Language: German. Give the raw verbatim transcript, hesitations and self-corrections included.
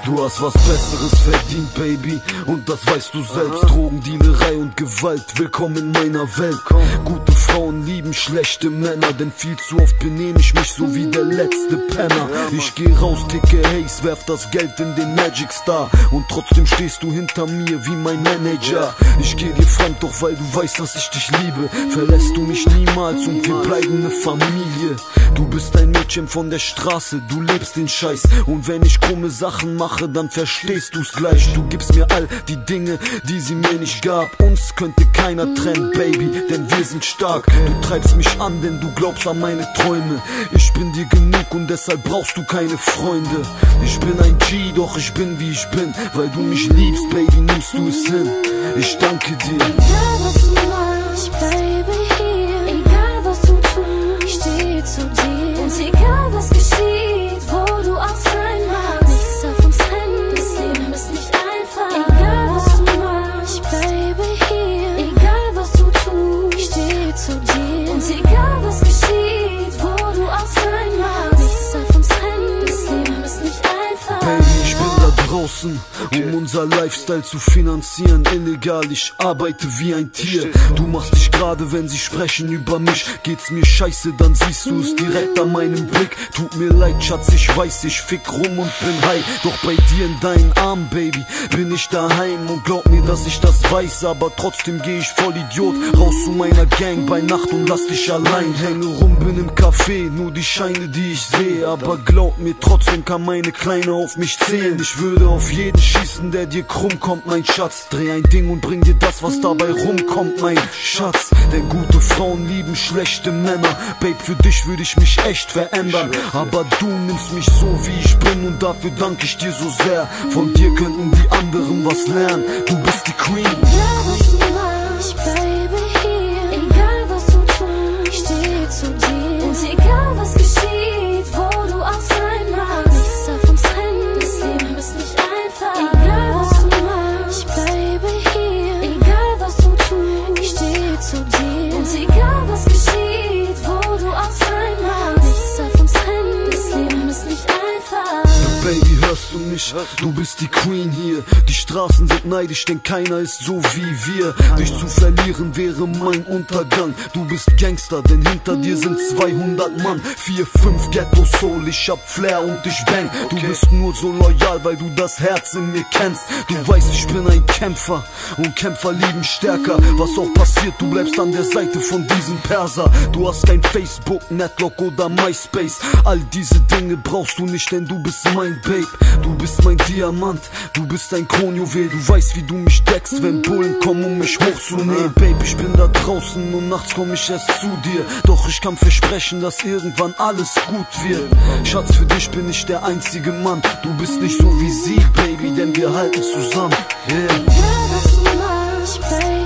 Du hast was Besseres verdient, Baby, und das weißt du selbst. Drogendealerei und Gewalt, willkommen in meiner Welt. Gute Frauen lieben schlechte Männer, denn viel zu oft benehm ich mich so wie der letzte Penner. Ich geh raus, ticke Haze, werf das Geld in den Magic Star, und trotzdem stehst du hinter mir wie mein Manager. Ich geh dir fremd, doch weil du weißt, dass ich dich liebe, verlässt du mich niemals und wir bleiben ne Familie. Du bist ein Mädchen von der Straße, du lebst den Scheiß, und wenn ich krumme Sachen mache, dann verstehst du's gleich. Du gibst mir all die Dinge, die sie mir nicht gab. Uns könnte keiner trennen, Baby, denn wir sind stark. Du treibst mich an, denn du glaubst an meine Träume. Ich bin dir genug und deshalb brauchst du keine Freunde. Ich bin ein G, doch ich bin wie ich bin, weil du mich liebst, Baby, nimmst du es hin. Ich danke dir. Egal was du machst, ich bleibe hier. Egal was du tust, ich stehe zu dir. Und egal was geschieht, wo du auch sein magst, nichts darf uns trennen, das Leben ist nicht einfach. Egal was du machst, ich bleibe hier. Egal was du tust, ich stehe zu dir. Und egal was geschieht, wo du auch sein magst, nichts darf uns trennen, das Leben ist nicht einfach. Baby, ich bin da draußen, um unser Lifestyle zu finanzieren. Illegal, ich arbeite wie ein Tier. Du machst dich gerade, wenn sie sprechen über mich. Geht's mir scheiße, dann siehst du es direkt an meinem Blick. Tut mir leid, Schatz, ich weiß, ich fick rum und bin high. Doch bei dir in deinen Armen, Baby, bin ich daheim. Und glaub mir, dass ich das weiß, aber trotzdem geh ich voll Idiot raus zu meiner Gang bei Nacht und lass dich allein. Hänge rum, bin im Café, nur die Scheine, die ich sehe. Aber glaub mir, trotzdem kann meine Kleine auf mich zählen. Ich würde auf jeden schießen, der dir krumm kommt, mein Schatz. Dreh ein Ding und bring dir das, was dabei rumkommt, mein Schatz. Denn gute Frauen lieben schlechte Männer. Babe, für dich würde ich mich echt verändern, aber du nimmst mich so, wie ich bin, und dafür danke ich dir so sehr. Von dir könnten die anderen was lernen. Du bist die Queen. Egal was du machst, ich bleibe hier. Egal was du tust, ich stehe zu dir. Und egal was geschieht, wo du auch sein magst, nichts darf uns trennen, das Leben ist nicht einfach. Egal was du machst, ich bleibe hier. Egal was du tust, ich stehe zu dir. Und egal was geschieht, wo du auch sein magst, nichts darf uns trennen, das Leben ist nicht einfach. Baby, hörst du mich? Du bist die Queen hier. Die Straßen sind neidisch, denn keiner ist so wie wir. Dich zu verlieren wäre mein Untergang. Du bist Gangster, denn hinter dir sind zweihundert Mann. Vier, fünf Ghetto Soul, ich hab Flair und ich bang. Du bist nur so loyal, weil du das Herz in mir kennst. Du weißt, ich bin ein Kämpfer, und Kämpfer lieben stärker. Was auch passiert, du bleibst an der Seite von diesem Perser. Du hast kein Facebook, Netlock oder MySpace. All diese Dinge brauchst du nicht, denn du bist mein Babe. Du bist mein Diamant, du bist ein Kronjuwel. Du weißt, wie du mich deckst, wenn Bullen kommen, um mich hochzunehmen. Babe, ich bin da draußen und nachts komm ich erst zu dir. Doch ich kann versprechen, dass irgendwann alles gut wird. Schatz, für dich bin ich der einzige Mann. Du bist nicht so wie sie, Baby, denn wir halten zusammen. Yeah. Egal was du machst, ich bleibe